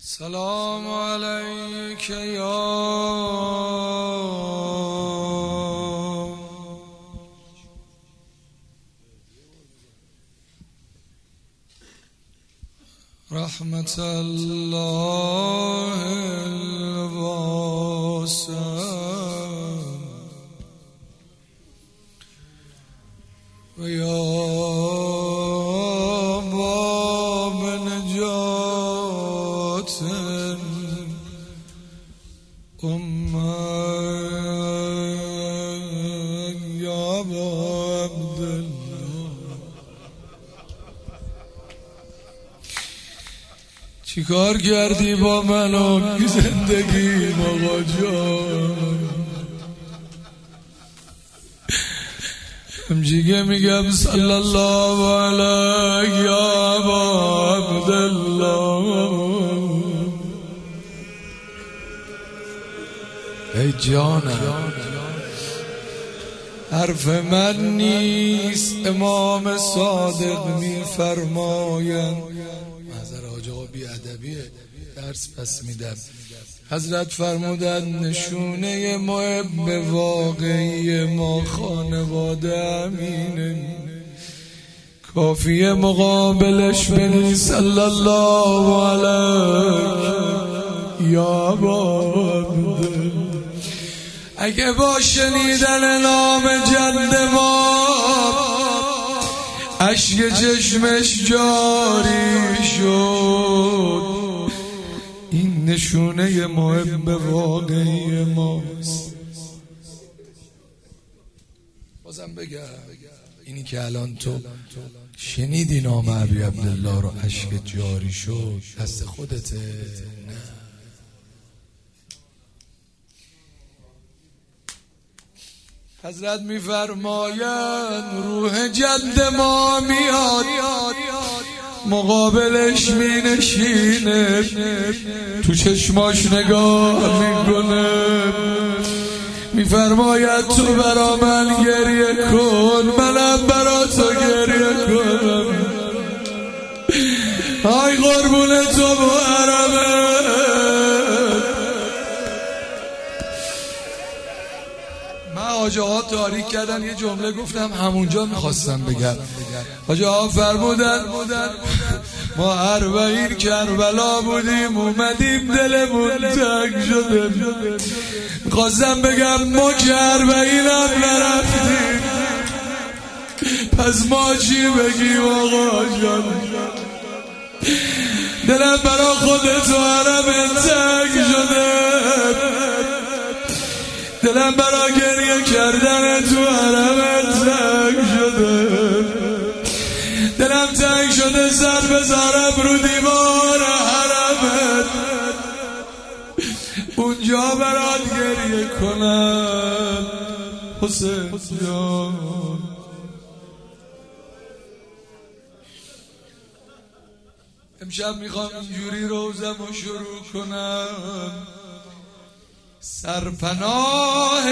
سلام علیک یا رحمت الله الواسع و یا باب نجات یا ابا عبدالله. چی کار کردی با من و زندگی آقا جان؟ همجیگه میگم صلی الله علیه یا ابا عبدالله. ای جانم حرف من نیست، امام صادق میفرمایند. معذر حاج آقا بی ادبیه، درس پس میدم. حضرت فرمودند نشونه محب واقعی ما خانواده امینه. کافیه مقابلش بگی صلی الله علیه یا ابا عبدالله. اگه با شنیدن نام جد ما اشک چشمش جاری شد، این نشونه محب واقعی ماست. بازم بگم اینی که الان تو شنیدی نام ابی عبدالله رو اشک جاری شد، دست خودته؟ نه. حضرت میفرمایند روح جد ما میاد مقابلش می نشینه، تو چشماش نگاه میکنه، میفرماید تو برا من گریه کن، منم برا تو گریه کنم. آی قربون تو محرمه. حاج آقا تاریک کردن، یه جمله گفتم همونجا میخواستم بگم. حاج آقا فرمودن ما اربعین کربلا بودیم، اومدیم دلمون تنگ شده. میخواستم بگم ما که اربعین هم نرفتیم، پس ما چی بگیم آقا جان؟ دلم برا خودت و حرم تنگ شده، دلم برا گریه کردن تو حرمت تنگ شده، دلم تنگ شده سر بذارم رو دیوار حرمت، اونجا برات گریه کنم حسین جان. امشب میخوام اینجوری روزمو شروع کنم. سرپناه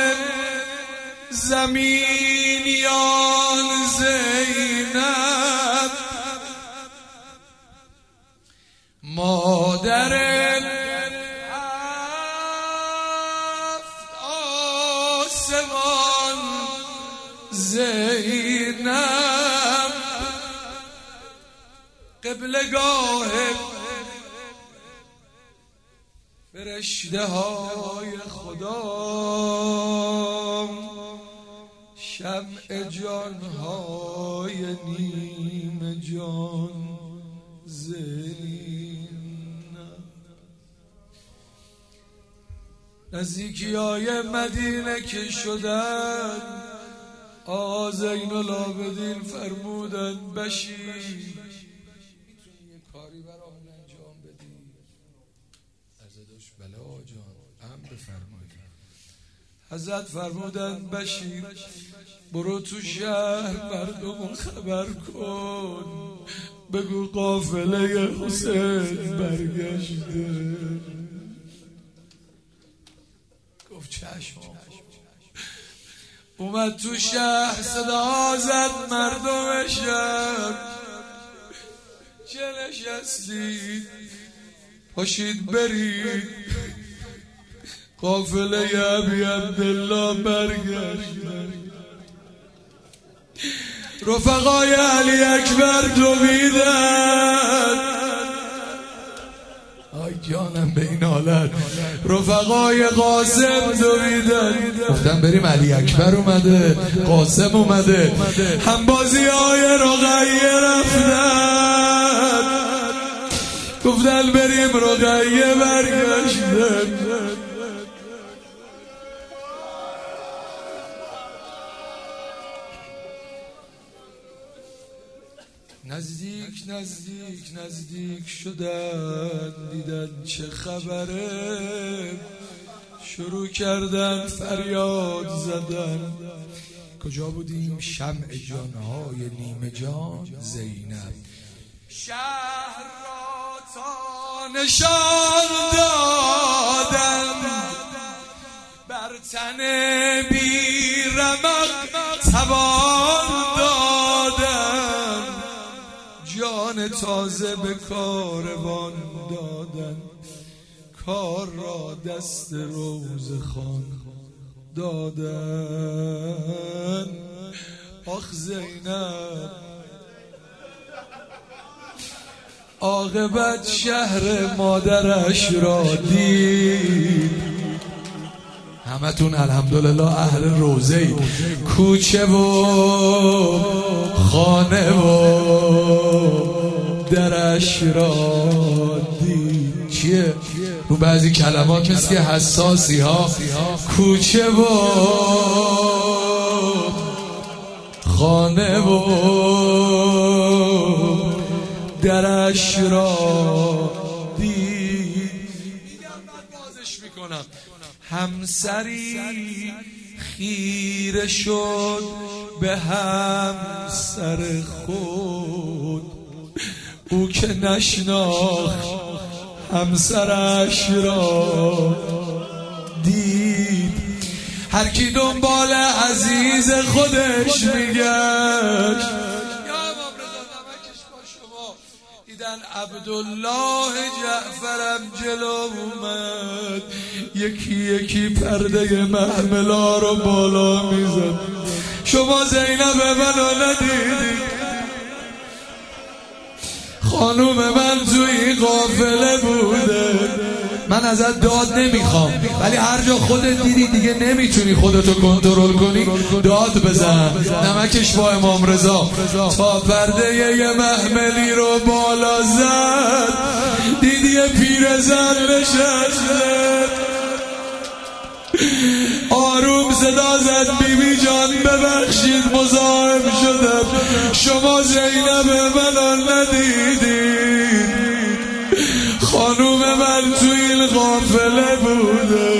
زمینیان زینب، مادر هفت آسمان زینب، قبلگاه فرشته های خدا، شمع جان های نیم جان زینب. نزدیکی های مدینه که شدن، آقا زین العابدین فرمودن بشیر میتونی یه کاری برامون انجام بدی؟ عرضداش بله آقا جان، امر بفرمایید. حضرت فرمودن بشیر برو تو شهر مردم خبر کن، بگو قافله حسین برگشته. گفت چشم. اومد تو شهر صدا زد مردم شهر چه نشستید؟ پاشید برید قافله ابی عبدالله برگشت. رفقای علی اکبر دویدن، آی جانم به این حالت. رفقای قاسم دویدن، گفتن بریم علی اکبر اومده، قاسم اومده. همبازی های رقیه رفتن، گفتن بریم رقیه برگشتن. نزدیک نزدیک نزدیک شدن، دیدن چه خبره، شروع کردن فریاد زدن. کجا بودیم؟ شمع جانهای نیمه جان زینب. شهر را تا نشان دادن، بر تن بی رمق توان دادن، جان تازه به کاروان دادن، کار را دست روزخوان دادن. آخ زینب، عاقبت شهر مادرش را دید. همتون الحمدلله اهل روزه، کوچه و خانه و درش را دید. چیه؟ رو بعضی کلمات مثل که حساسی ها. کوچه و خانه و درش را دید. من بازش میکنم. همسری خیره شد به همسر خود، او که نشناخت همسرش را دید. هر کی دنبال عزیز خودش میگشت. دیدن عبدالله جعفرم جلو اومد، یکی یکی پرده محملا رو بالا میزد. شما زینب منو ندیدید؟ خانوم من توی قافله بوده. من ازت داد نمیخوام، ولی هر جا خودت دیدی دیگه نمیتونی خودتو کنترل کنی، داد بزن. نمکش با امام رضا تا پرده یه محملی رو بالا زد، دیدی یه پیرزن نشسته، آروم صدا زد بیبی جان ببخشید مزاحم شدم، شما زینب منو ندیدید؟ خانوم من تو این قافله بوده.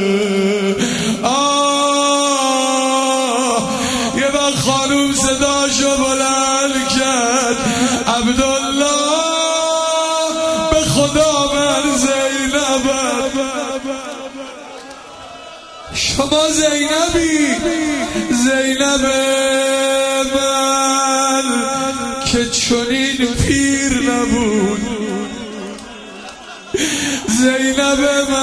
یه وقت خانوم صداشو بلند کرد، عبدالله به خدا من زینبم. شما زینبی؟ زینب من که چنین پیر نبود، زینب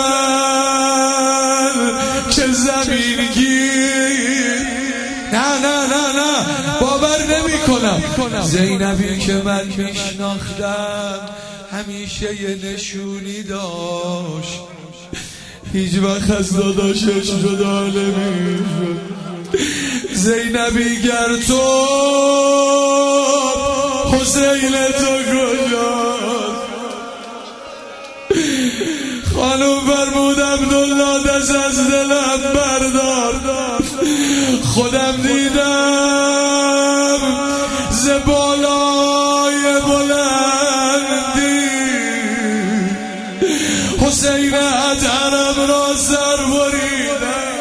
من که زمینگیر. نه نه نه نه باور نمی کنم. زینبی که من میشناختم همیشه یه نشونی داشت، هیچ وقت از داداشش جدا نمیشد. زینبی گر تو حسین تو کجاست؟ خانم فرمود عبدالله دست از دلم بردار، خودم دیدم ز بالای بلندی حسین ادهرم را سر بریدم.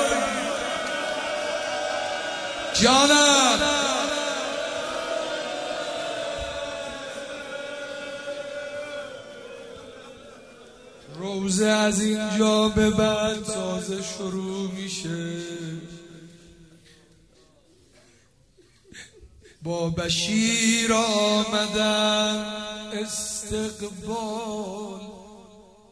جانم روزه از اینجا به بعد تازه شروع میشه. با بشیر آمدن استقبال،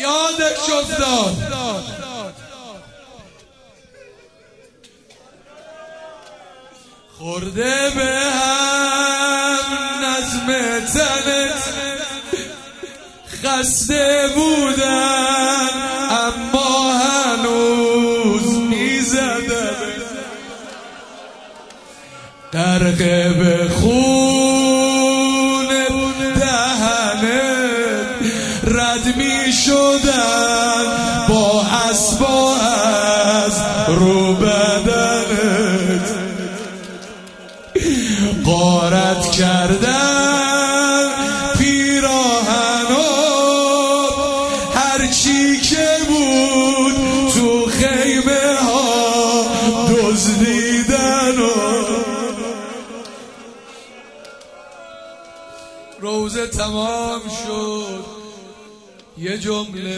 یادش افتاد خورده به هم نظم تنت خسته بودن اما هنوز میزدن غرقه به خون دهنت رد می شدن با اسبا از رو بدنت غارت کردن پیراهنو هرچی که بود تو خیمه ها دزدیدن و روزه تمام شد یه جمله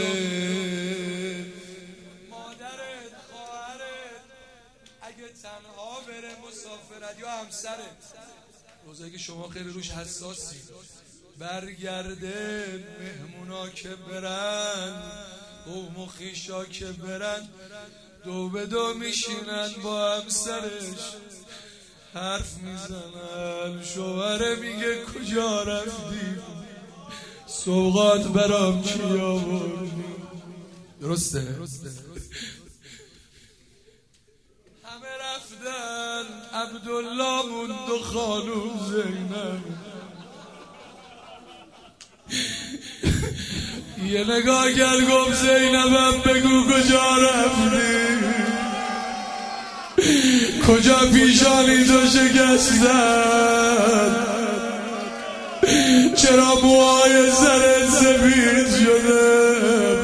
مادرت خواهرت اگه تنها بره مسافرت یا همسرت روزه که شما خیلی روش حساسی برگرده مهمونا که برن قوم و خویشا که برن دو به دو میشینن با همسرش حرف میزنن شوهره میگه کجا رفتی سوغات برام چی آوردی درسته همه رفتن عبدالله موند و خانوم زینب یه نگاه کرد گفت زینبم بگو کجا رفتی کجا پیشانی تو شکستن چرا موهای سرت سفید شده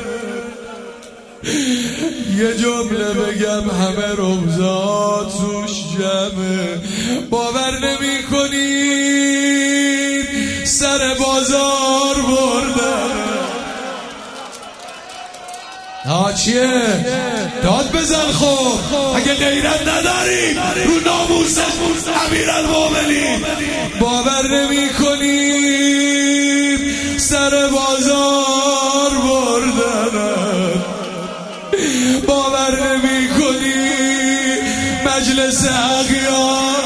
یه جمله بگم همه روزا توش جمعه باور نمی کنید سر بازار بردن چیه؟ داد بزن خب اگه غیرت نداری رو ناموس امیرالمومنین باور نمی کنید سر بازار بردن باور نمی کنید مجلس اغیار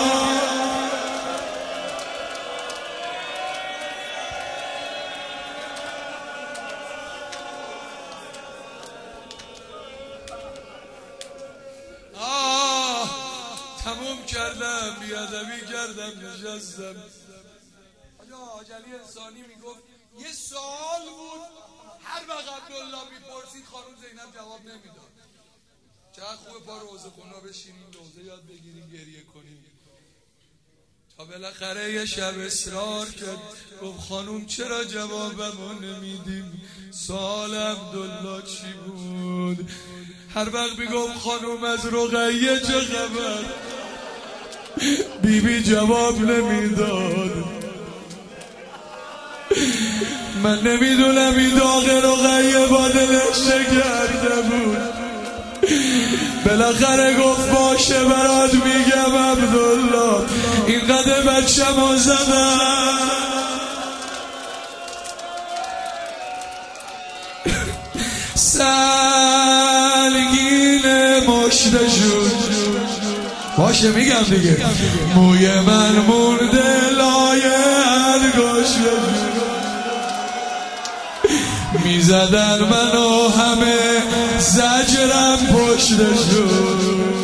تموم کردم بیادبی کردم نشستم آجلی انسانی میگفت یه سوال بود هر وقت عبدالله میپرسید خانم زینب جواب نمیداد چقدر خوبه پا روزه خونا بشینیم روزه یاد بگیریم گریه کنیم تا بالاخره یه شب اصرار کرد گفت خانم چرا جوابمو نمیدیم سوال عبدالله چی بود هر وقت میگم خانم از رقیه چه خبر بیبی جواب نمیداد من نمیدونم این داغ رقیه با دلش چه کرده بود بالاخره گفت باشه برات میگم عبدالله اینقدر بچه‌مو زدن سنگین مشته شد باشه میگم دیگه موی من مرده لای انگشت میزدن منو همه زجرم پشته شد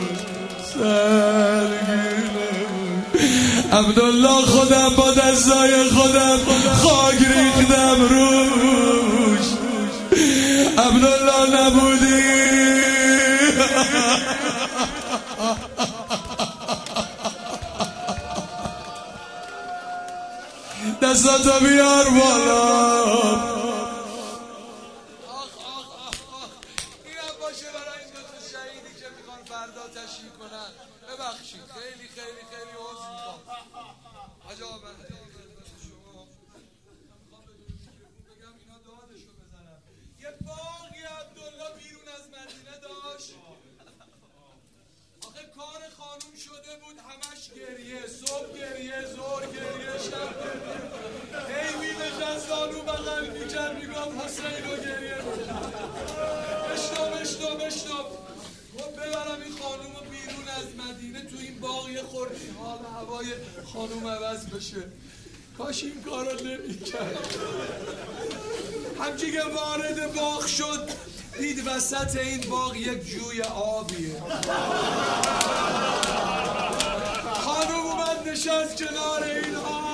عبدالله خودم با دستای خودم خاک ریختم روش عبدالله نبودی دستاتو بیار بالا اینم باشه برای این دوتا شهیدی که میخوان فردا تشییع کنن ببخشید خیلی خیلی خیلی عذر میخوام عجب بگم اینا دادشو بزنم یه باقی عبدالله بیرون از مدینه داشت آخه کار خانوم شده بود همش گریه صبح گریه زور گریه شب گریه هی میدشن زانو بغل میکرد میگفت حسین رو گریه این باغ یه خوردی حال هوای خانوم عوض بشه. کاش این کارو نمی‌کرد. همچی که وارد باغ شد دید وسط این باغ یک جوی آبیه. خانوم اومد نشست کنار این آب.